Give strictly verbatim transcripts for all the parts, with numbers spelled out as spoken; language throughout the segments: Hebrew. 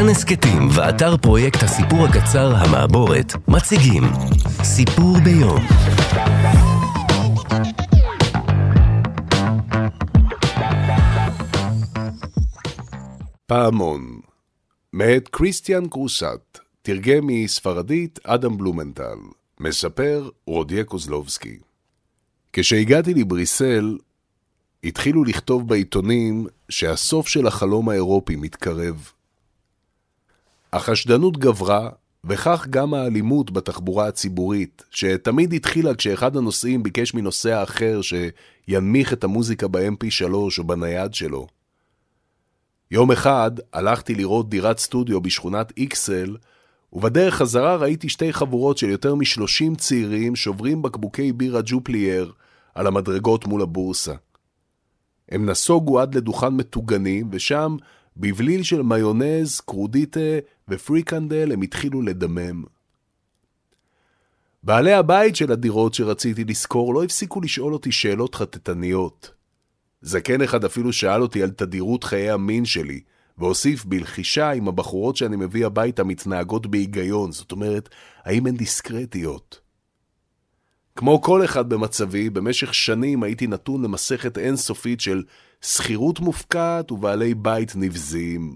כאן הסקטים ואתר פרויקט הסיפור הקצר המעבורת מציגים סיפור ביום. פעמון מאת קריסטיאן קרוסט, תרגם מספרדית אדם בלומנטל, מספר רודיה קוזלובסקי. כשהגעתי לבריסל התחילו לכתוב בעיתונים שהסוף של החלום האירופי מתקרב. החשדנות גברה, וכך גם האלימות בתחבורה הציבורית, שתמיד התחילה כשאחד הנוסעים ביקש מנוסע אחר שינמיך את המוזיקה ב-אם פי שלוש או בנייד שלו. יום אחד הלכתי לראות דירת סטודיו בשכונת איקסל, ובדרך חזרה ראיתי שתי חבורות של יותר משלושים צעירים שוברים בקבוקי בירה ג'ופלייר על המדרגות מול הבורסה. הם נסוגו עד לדוכן מטוגנים, ושם בבליל של מיונז, קרודיטה ופריקנדל הם התחילו לדמם. בעלי הבית של הדירות שרציתי לזכור לא הפסיקו לשאול אותי שאלות חטטניות. זקן אחד אפילו שאל אותי על תדירות חיי המין שלי, והוסיף בלחישה אם הבחורות שאני מביא הביתה מתנהגות בהיגיון, זאת אומרת, האם הן דיסקרטיות. כמו כל אחד במצבי, במשך שנים הייתי נתון למסכת אינסופית של שכירות מופקעת ובעלי בית נבזיים.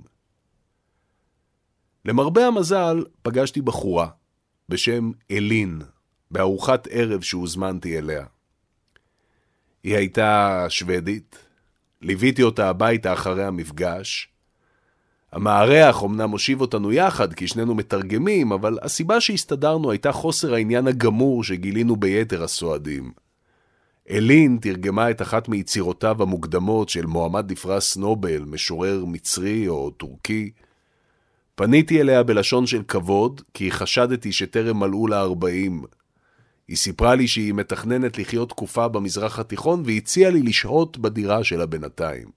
למרבה המזל פגשתי בחורה בשם אלין, בארוחת ערב שהוזמנתי אליה. היא הייתה שוודית, ליוויתי אותה הביתה אחרי המפגש. המארח אמנם מושיב אותנו יחד כי שנינו מתרגמים, אבל הסיבה שהסתדרנו הייתה חוסר העניין הגמור שגילינו ביתר הסועדים. אלין תרגמה את אחת מיצירותיו המוקדמות של מועמד לפרס נובל, משורר מצרי או טורקי. פניתי אליה בלשון של כבוד, כי חשדתי שטרם מלאו לה ארבעים. היא סיפרה לי שהיא מתכננת לחיות תקופה במזרח התיכון, והציעה לי לשהות בדירה שלה בינתיים.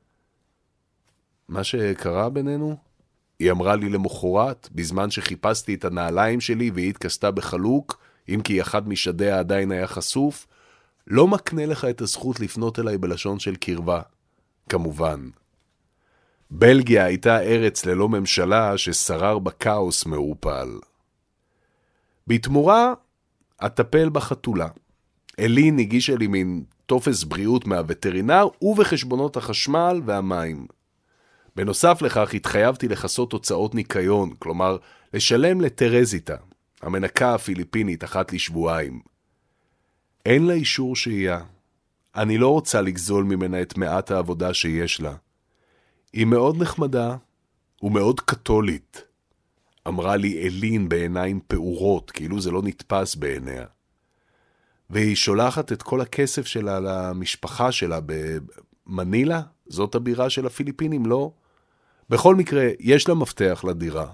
מה שקרה בינינו? היא אמרה לי למחרת, בזמן שחיפשתי את הנעליים שלי והיא התכסתה בחלוק, אם כי אחד משדיה עדיין היה חשוף, לא מקנה לך את הזכות לפנות אליי בלשון של קרבה. כמובן. בלגיה הייתה ארץ ללא ממשלה ששרר בקאוס מעורפל. בתמורה, אטפל בחתולה. אלין הגישה לי מין טופס בריאות מהווטרינר ובחשבונות החשמל והמים. בנוסף לכך התחייבתי לחסות הוצאות ניקיון, כלומר לשלם לטרזיטה, המנקה הפיליפינית אחת לשבועיים. אין לה אישור שהייה. אני לא רוצה לגזול ממנה את מעט העבודה שיש לה. היא מאוד נחמדה ומאוד קתולית. אמרה לי אלין בעיניים פעורות, כאילו זה לא נתפס בעיניה. והיא שולחת את כל הכסף שלה למשפחה שלה במנילה, זאת הבירה של הפיליפינים, לא? בכל מקרה, יש לה מפתח לדירה.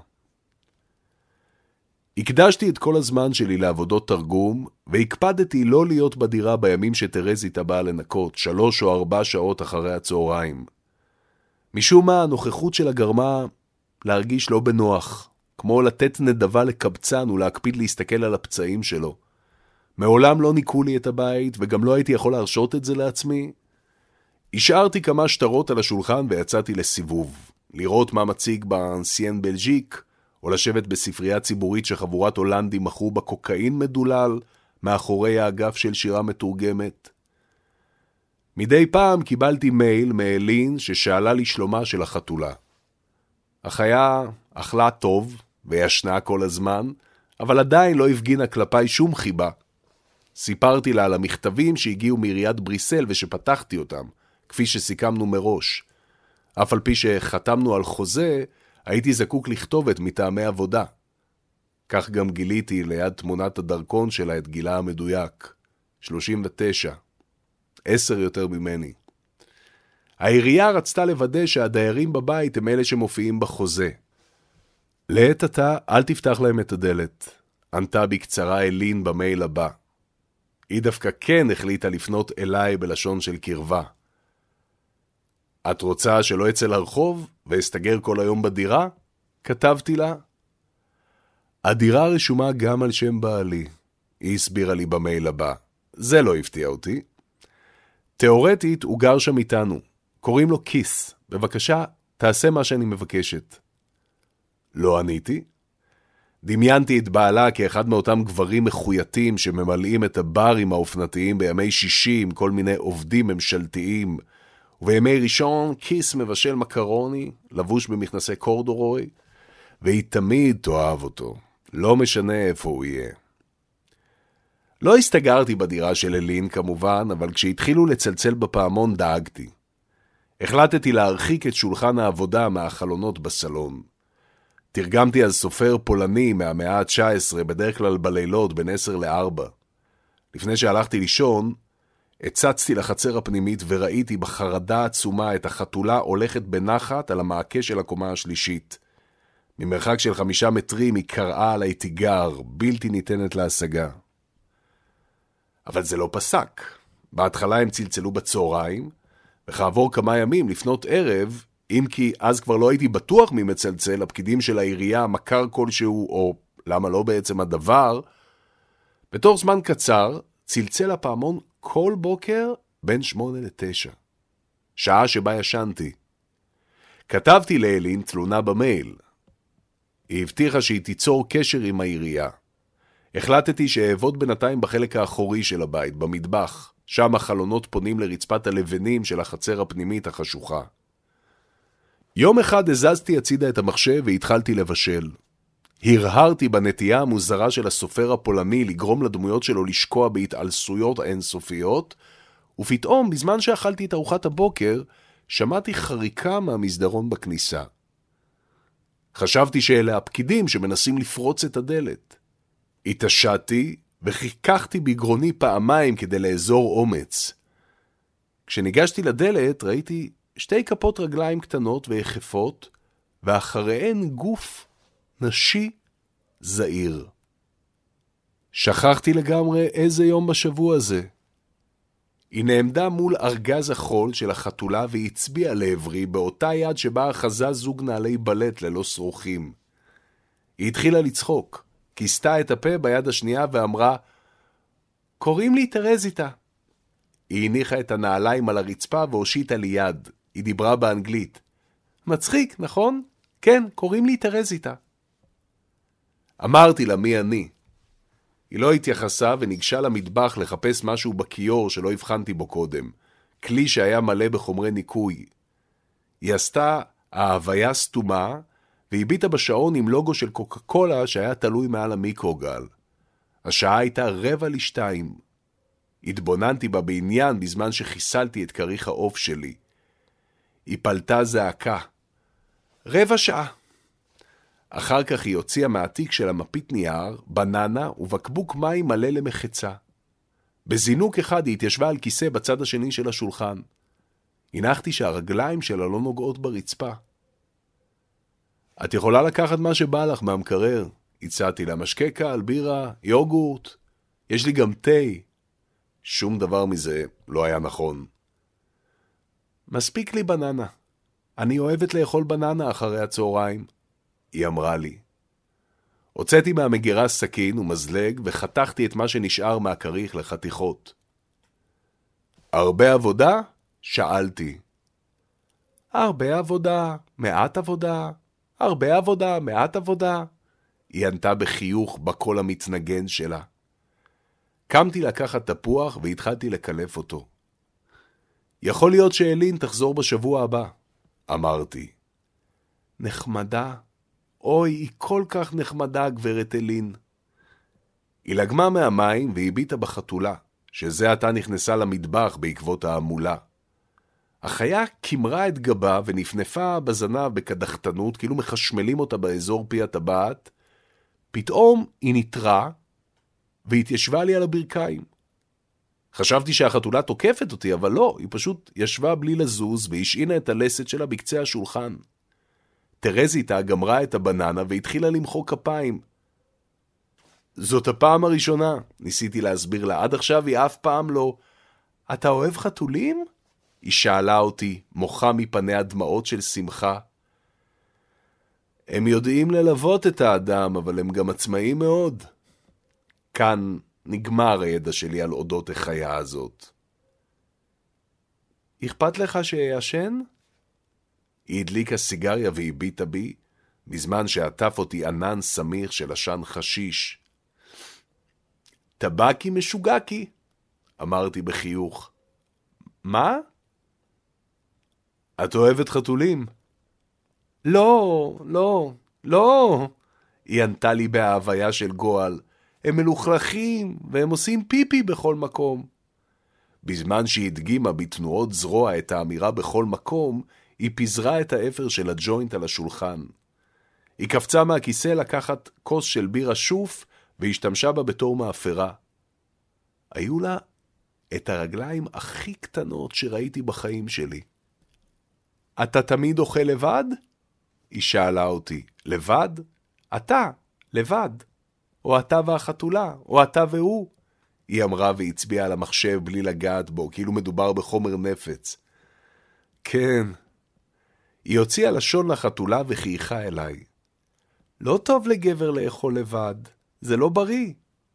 הקדשתי את כל הזמן שלי לעבודות תרגום, והקפדתי לא להיות בדירה בימים שטרזיטה באה לנקות, שלוש או ארבע שעות אחרי הצהריים. משום מה, הנוכחות שלה גרמה להרגיש לא בנוח, כמו לתת נדבה לקבצן ולהקפיד להסתכל על הפצעים שלו. מעולם לא ניקו לי את הבית, וגם לא הייתי יכול להרשות את זה לעצמי. השארתי כמה שטרות על השולחן ויצאתי לסיבוב, לראות מה מציג באנסיין בלז'יק, או לשבת בספרייה ציבורית שחבורת הולנדים מכרו בקוקאין מדולל, מאחורי האגף של שירה מתורגמת. מדי פעם קיבלתי מייל מאלין ששאלה לי שלומה של החתולה. החיה אכלה טוב וישנה כל הזמן, אבל עדיין לא הפגינה כלפיי שום חיבה. סיפרתי לה על המכתבים שהגיעו מעיריית בריסל ושפתחתי אותם, כפי שסיכמנו מראש. אף על פי שחתמנו על חוזה, הייתי זקוק לכתובת מטעמי עבודה. כך גם גיליתי ליד תמונת הדרכון שלה את גילה המדויק, שלושים ותשע, עשר יותר ממני. העירייה רצתה לוודא שהדיירים בבית הם אלה שמופיעים בחוזה. לעת עתה, אל תפתח להם את הדלת, ענתה בקצרה אלין במייל הבא. היא דווקא כן החליטה לפנות אליי בלשון של קרבה. את רוצה שלא אצא לרחוב ואסתגר כל היום בדירה? כתבתי לה. הדירה רשומה גם על שם בעלי, היא הסבירה לי במייל הבא. זה לא הפתיע אותי. תיאורטית הוא גר שם איתנו. קוראים לו כיס. בבקשה, תעשה מה שאני מבקשת. לא עניתי. דמיינתי את בעלה כאחד מאותם גברים מחויטים שממלאים את הברים האופנתיים בימי שישי עם כל מיני עובדים ממשלתיים, ובימי ראשון כיס מבשל מקרוני, לבוש במכנסי קורדורוי, והיא תמיד תאהב אותו, לא משנה איפה הוא יהיה. לא הסתגרתי בדירה של אלין כמובן, אבל כשהתחילו לצלצל בפעמון דאגתי. החלטתי להרחיק את שולחן העבודה מהחלונות בסלון. תרגמתי על סופר פולני מהמאה ה-תשע עשרה, בדרך כלל בלילות בין עשר לארבע. לפני שהלכתי לישון, הצצתי לחצר הפנימית וראיתי בחרדה עצומה את החתולה הולכת בנחת על המעקה של הקומה השלישית. ממרחק של חמישה מטרים היא קראה עליי תיגר, בלתי ניתנת להשגה. אבל זה לא פסק. בהתחלה הם צלצלו בצהריים, וכעבור כמה ימים לפנות ערב, אם כי אז כבר לא הייתי בטוח מי מצלצל, הפקידים של העירייה, מכר כלשהו, או למה לא בעצם הדבר, בתור זמן קצר, צלצל הפעמון כל בוקר בין שמונה לתשע. שעה שבה ישנתי. כתבתי לאלין תלונה במייל. היא הבטיחה שהיא תיצור קשר עם העירייה. החלטתי שאעבוד בינתיים בחלק האחורי של הבית, במטבח. שם החלונות פונים לרצפת הלבנים של החצר הפנימית החשוכה. יום אחד הזזתי הצידה את המחשב והתחלתי לבשל. הרהרתי בנטייה המוזרה של הסופר הפולני לגרום לדמויות שלו לשקוע בהתעלסויות האינסופיות, ופתאום, בזמן שאכלתי את ארוחת הבוקר, שמעתי חריקה מהמסדרון בכניסה. חשבתי שאלה הפקידים שמנסים לפרוץ את הדלת. התעשתי וחיככתי בגרוני פעמיים כדי לאזור אומץ. כשניגשתי לדלת ראיתי שתי כפות רגליים קטנות ויחפות, ואחריהן גוף נשי זעיר. שכחתי לגמרי איזה יום בשבוע זה. היא נעמדה מול ארגז החול של החתולה והצביעה לעברי באותה יד שבה אחזה זוג נעלי בלט ללא שרוכים. היא התחילה לצחוק, כיסתה את הפה ביד השנייה ואמרה, קוראים לי תרזיטה. היא הניחה את הנעליים על הרצפה והושיטה לי יד. היא דיברה באנגלית. מצחיק, נכון? כן, קוראים לי תרזיטה. אמרתי לה מי אני. היא לא התייחסה וניגשה למטבח לחפש משהו בכיור שלא הבחנתי בו קודם. כלי שהיה מלא בחומרי ניקוי. היא עשתה ההוויה סתומה והביטה בשעון עם לוגו של קוקה קולה שהיה תלוי מעל המיקרוגל. השעה הייתה רבע לשתיים. התבוננתי בה בעניין בזמן שחיסלתי את כריך העוף שלי. היא פלטה זעקה. רבע שעה. אחר כך היא הוציאה מהתיק של המפית נייר, בננה ובקבוק מים מלא למחצה. בזינוק אחד היא התיישבה על כיסא בצד השני של השולחן. הנחתי שהרגליים שלה לא נוגעות ברצפה. את יכולה לקחת מה שבא לך מהמקרר. הצעתי לה משקה קל, בירה, יוגורט. יש לי גם תה. שום דבר מזה לא היה נכון. מספיק לי בננה. אני אוהבת לאכול בננה אחרי הצהריים. היא אמרה לי. הוצאתי מהמגירה סכין ומזלג וחתכתי את מה שנשאר מהכריך לחתיכות. הרבה עבודה? שאלתי. הרבה עבודה, מעט עבודה, הרבה עבודה, מעט עבודה. היא ענתה בחיוך בקול המתנגן שלה. קמתי לקחת תפוח והתחלתי לקלף אותו. יכול להיות שאלין תחזור בשבוע הבא, אמרתי. נחמדה. אוי, היא כל כך נחמדה, גברת אלין. היא לגמה מהמים והביטה בחתולה, שזה עתה נכנסה למטבח בעקבות העמולה. החיה כמרה את גבה ונפנפה בזנב בקדחתנות, כאילו מחשמלים אותה באזור פי הטבעת. פתאום היא נטרה והתיישבה לי על הברכיים. חשבתי שהחתולה תוקפת אותי, אבל לא, היא פשוט ישבה בלי לזוז והשעינה את הלסת שלה בקצה השולחן. תרזיטה גמרה את הבננה והתחילה למחוא כפיים. זאת הפעם הראשונה, ניסיתי להסביר לה, עד עכשיו היא אף פעם לא. אתה אוהב חתולים? היא שאלה אותי, מוחה מפניה דמעות של שמחה. הם יודעים ללוות את האדם, אבל הם גם עצמאיים מאוד. כאן נגמר הידע שלי על אודות החיה הזאת. אכפת לך שישן? היא הדליקה סיגריה והביטה בי, בזמן שעטף אותי ענן סמיך של עשן חשיש. טבקי משוגקי, אמרתי בחיוך. מה? את אוהבת חתולים? לא, לא, לא, היא ענתה לי בההוויה של גועל. הם מלוכלכים והם עושים פיפי בכל מקום. בזמן שהיא הדגימה בתנועות זרוע את האמירה בכל מקום, היא פיזרה את האפר של הג'וינט על השולחן. היא קפצה מהכיסא לקחת כוס של בירה שוף והשתמשה בה בתור מאפרה. היו לה את הרגליים הכי קטנות שראיתי בחיים שלי. אתה תמיד אוכל לבד? היא שאלה אותי. לבד? אתה, לבד. או אתה והחתולה, או אתה והוא. היא אמרה והצביעה על המחשב בלי לגעת בו, כאילו מדובר בחומר נפץ. כן. היא הוציאה לשון לחתולה וחייכה אליי. לא טוב לגבר לאכול לבד, זה לא בריא.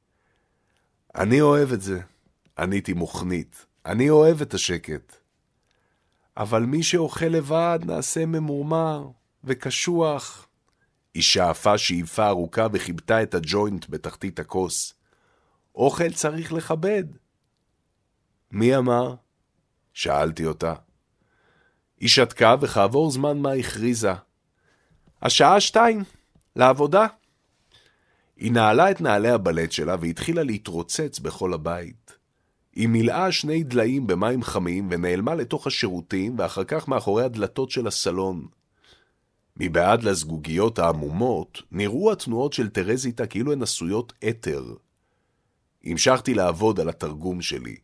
אני אוהב את זה, עניתי מוכנית. אני אוהב את השקט. אבל מי שאוכל לבד נעשה ממורמר וקשוח. היא שאפה שאיפה ארוכה וחיבתה את הג'וינט בתחתית הכוס. אוכל צריך לכבד. מי אמר? שאלתי אותה. היא שתקה וכעבור זמן מה הכריזה. השעה שתיים, לעבודה. היא נעלה את נעלי הבלט שלה והתחילה להתרוצץ בכל הבית. היא מילאה שני דליים במים חמים ונעלמה לתוך השירותים ואחר כך מאחורי הדלתות של הסלון. מבעד לזגוגיות העמומות נראו התנועות של טרזיטה כאילו הן עשויות אתר. המשכתי לעבוד על התרגום שלי.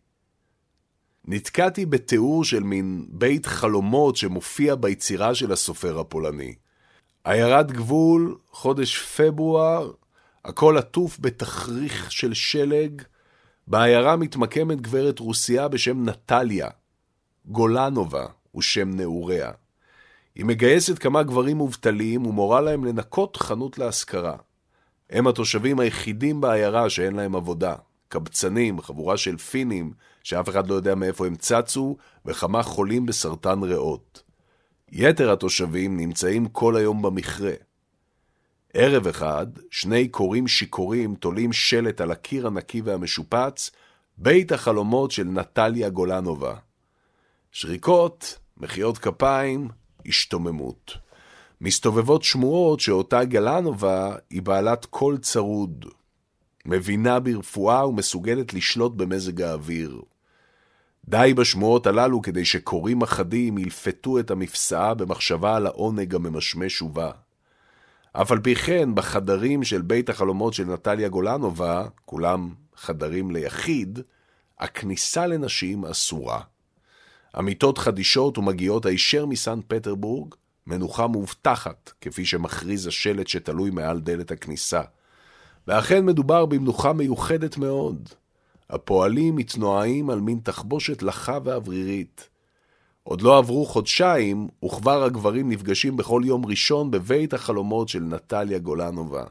נתקעתי בתיאור של מין בית חלומות שמופיע ביצירה של הסופר הפולני. עיירת גבול, חודש פברואר, הכל עטוף בתכריך של שלג. בעיירה מתמקמת גברת רוסיה בשם נטליה. גולנובה הוא שם נעוריה. היא מגייסת כמה גברים מובטלים ומורה להם לנקות חנות להשכרה. הם התושבים היחידים בעיירה שאין להם עבודה. קבצנים, חבורה של פינים שאף אחד לא יודע מאיפה הם צצו, וכמה חולים בסרטן ריאות. יתר התושבים נמצאים כל היום במכרה. ערב אחד, שני קוראים שיקורים תולים שלט על הקיר הנקי והמשופץ, בית החלומות של נטליה גולנובה. שריקות, מחיאות כפיים, השתוממות. מסתובבות שמועות שאותה גולנובה היא בעלת קול צרוד. מבינה ברפואה ומסוגלת לשלוט במזג האוויר. די בשמועות הללו כדי שקוראים אחדים ילפתו את המפסעה במחשבה על העונג הממשמש ובה. אף על פי כן, בחדרים של בית החלומות של נטליה גולנובה, כולם חדרים ליחיד, הכניסה לנשים אסורה. המיטות חדישות ומגיעות הישר מסן פטרבורג, מנוחה מובטחת, כפי שמכריז השלט שתלוי מעל דלת הכניסה. ואכן מדובר במנוחה מיוחדת מאוד. הפועלים מתנועים על מין תחבושת לחה ואוורירית. עוד לא עברו חודשיים, וכבר הגברים נפגשים בכל יום ראשון בבית החלומות של נטליה גולנובה.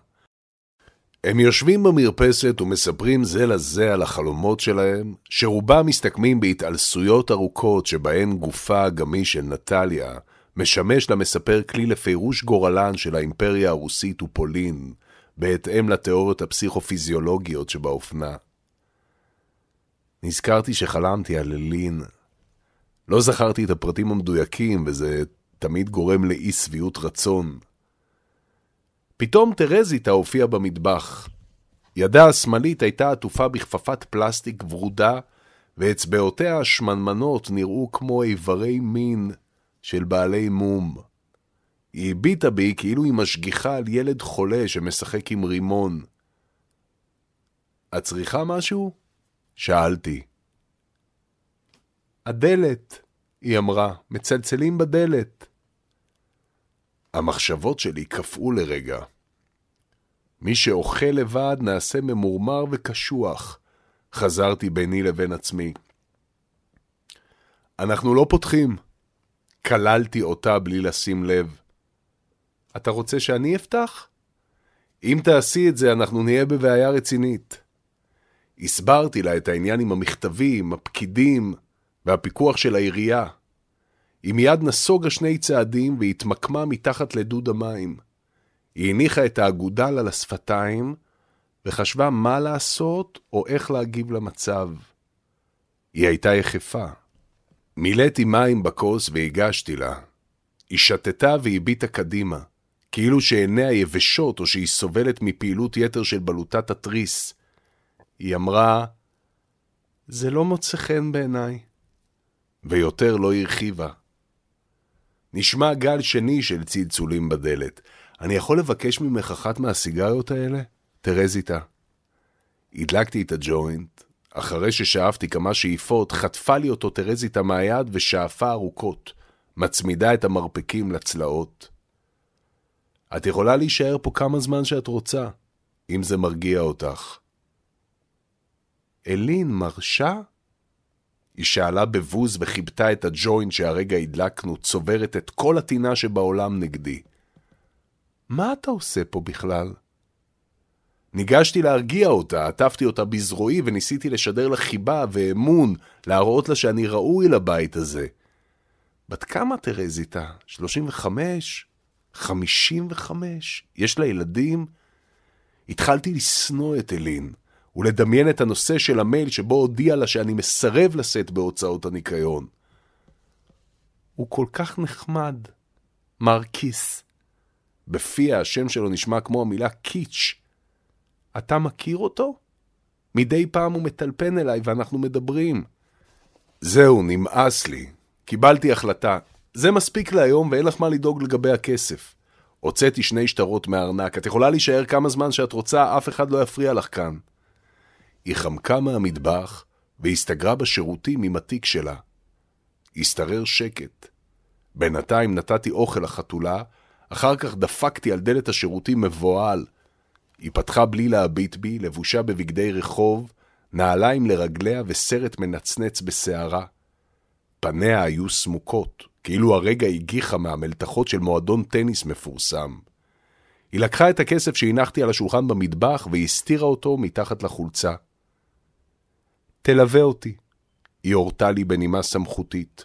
הם יושבים במרפסת ומספרים זה לזה על החלומות שלהם, שרובם מסתכמים בהתעלסויות ארוכות שבהן גופה הגמיש של נטליה משמש למספר כלי לפירוש גורלן של האימפריה הרוסית ופולין, בהתאם לתיאוריות הפסיכופיזיולוגיות שבאופנה. נזכרתי שחלמתי על לין. לא זכרתי את הפרטים המדויקים, וזה תמיד גורם לאי שביעות רצון. פתאום טרזיטה הופיעה במטבח. ידה השמאלית הייתה עטופה בכפפת פלסטיק ורודה, ואצבעותיה השמנמנות נראו כמו איברי מין של בעלי מום. היא הביטה בי כאילו היא משגיחה על ילד חולה שמשחק עם רימון. את צריכה משהו? שאלתי. הדלת, היא אמרה, מצלצלים בדלת. המחשבות שלי קפאו לרגע. מי שאוכל לבד נעשה ממורמר וקשוח, חזרתי ביני לבין עצמי. אנחנו לא פותחים. כללתי אותה בלי לשים לב. אתה רוצה שאני אפתח? אם תעשי את זה, אנחנו נהיה בבעיה רצינית. הסברתי לה את העניין עם המכתבים, הפקידים והפיקוח של העירייה. היא מיד נסוגה שני צעדים והתמקמה מתחת לדוד המים. היא הניחה את האגודל על השפתיים, וחשבה מה לעשות או איך להגיב למצב. היא הייתה יחפה. מילאתי מים בכוס והגשתי לה. היא שתתה והביטה קדימה, כאילו שעיניה יבשות או שהיא סובלת מפעילות יתר של בלוטת התריס. היא אמרה, זה לא מוצא חן בעיניי. ויותר לא הרחיבה. נשמע גל שני של צלצולים בדלת. אני יכול לבקש ממך אחת מהסיגריות האלה? טרזיטה. הדלקתי את הג'וינט. אחרי ששאפתי כמה שאיפות, חטפה לי אותו טרזיטה מהיד ושאפה ארוכות, מצמידה את המרפקים לצלעות. את יכולה להישאר פה כמה זמן שאת רוצה, אם זה מרגיע אותך. אלין מרשה? היא שאלה בבוז וחיבתה את הג'וינט שהרגע הדלקנו, צוברת את כל התינה שבעולם נגדי. מה אתה עושה פה בכלל? ניגשתי להרגיע אותה, עטפתי אותה בזרועי וניסיתי לשדר לה חיבה ואמון, להראות לה שאני ראוי לבית הזה. בת כמה טרזיטה? שלושים וחמש? חמישים וחמש? יש לה ילדים? התחלתי לסנוע את אלין, ולדמיין את הנושא של המייל שבו הודיע לה שאני מסרב לשאת בהוצאות הניקיון. הוא כל כך נחמד. מרקיס. בפיה השם שלו נשמע כמו המילה קיץ'. אתה מכיר אותו? מדי פעם הוא מטלפן אליי ואנחנו מדברים. זהו, נמאס לי. קיבלתי החלטה. זה מספיק להיום ואין לך מה לדאוג לגבי הכסף. הוצאתי שני שטרות מהארנק. את יכולה להישאר כמה זמן שאת רוצה, אף אחד לא יפריע לך כאן. היא חמקה מהמטבח והסתגרה בשירותים עם התיק שלה. הסתרר שקט. בינתיים נתתי אוכל לחתולה, אחר כך דפקתי על דלת השירותים מבועל. היא פתחה בלי להביט בי, לבושה בבגדי רחוב, נעליים לרגליה וסרט מנצנץ בשערה. פניה היו סמוקות, כאילו הרגע הגיחה מהמלתחות של מועדון טניס מפורסם. היא לקחה את הכסף שהנחתי על השולחן במטבח והסתירה אותו מתחת לחולצה. תלווה אותי, היא הורתה לי בנימה סמכותית.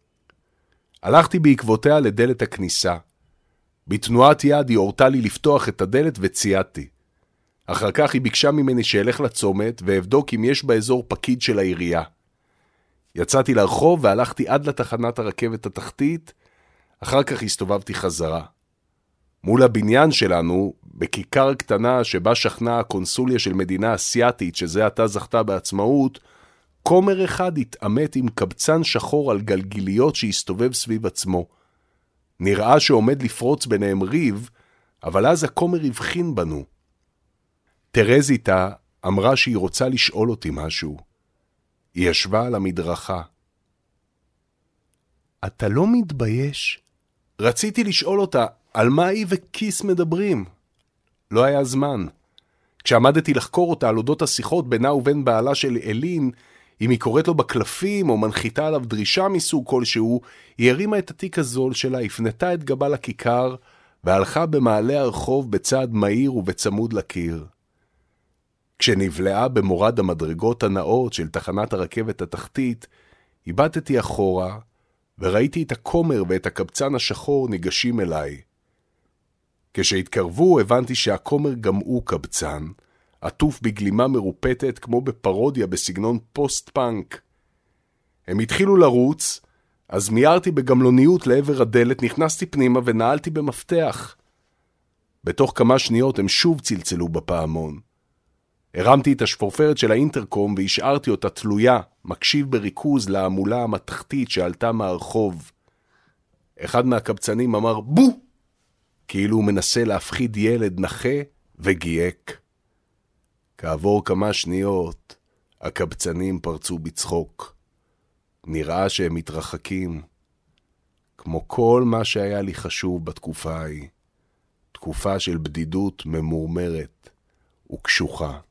הלכתי בעקבותיה לדלת הכניסה. בתנועת יד היא הורתה לי לפתוח את הדלת וצייתתי. אחר כך היא ביקשה ממני שאלך לצומת ואבדוק אם יש באזור פקיד של העירייה. יצאתי לרחוב והלכתי עד לתחנת הרכבת התחתית, אחר כך הסתובבתי חזרה. מול הבניין שלנו, בכיכר קטנה שבה שכנה הקונסוליה של מדינה אסיאטית שזה עתה זכתה בעצמאות, כומר אחד התאמת עם קבצן שחור על גלגיליות שהסתובב סביב עצמו. נראה שעומד לפרוץ ביניהם ריב, אבל אז הכומר הבחין בנו. טרזיטה אמרה שהיא רוצה לשאול אותי משהו. היא ישבה על המדרכה. אתה לא מתבייש? רציתי לשאול אותה על מה היא וכיס מדברים. לא היה זמן. כשעמדתי לחקור אותה על אודות השיחות בינה ובין בעלה של אלין, אם היא קוראת לו בקלפים או מנחיתה עליו דרישה מסוג כלשהו, היא הרימה את התיק הזול שלה, הפנתה את גבה לכיכר, והלכה במעלה הרחוב בצעד מהיר ובצמוד לקיר. כשנבלעה במורד המדרגות הנאות של תחנת הרכבת התחתית, איבדתי אחורה, וראיתי את הכומר ואת הקבצן השחור ניגשים אליי. כשהתקרבו הבנתי שהכומר גם הוא קבצן, עטוף בגלימה מרופטת כמו בפרודיה בסגנון פוסט-פאנק. הם התחילו לרוץ, אז מיירתי בגמלוניות לעבר הדלת, נכנסתי פנימה ונעלתי במפתח. בתוך כמה שניות הם שוב צלצלו בפעמון. הרמתי את השפורפרת של האינטרקום והשארתי אותה תלויה, מקשיב בריכוז לעמולה המתחתית שעלתה מהרחוב. אחד מהקבצנים אמר בו! כאילו הוא מנסה להפחיד ילד נחה וגייק. כעבור כמה שניות, הקבצנים פרצו בצחוק. נראה שהם מתרחקים, כמו כל מה שהיה לי חשוב בתקופה ההיא. תקופה של בדידות ממורמרת וקשוחה.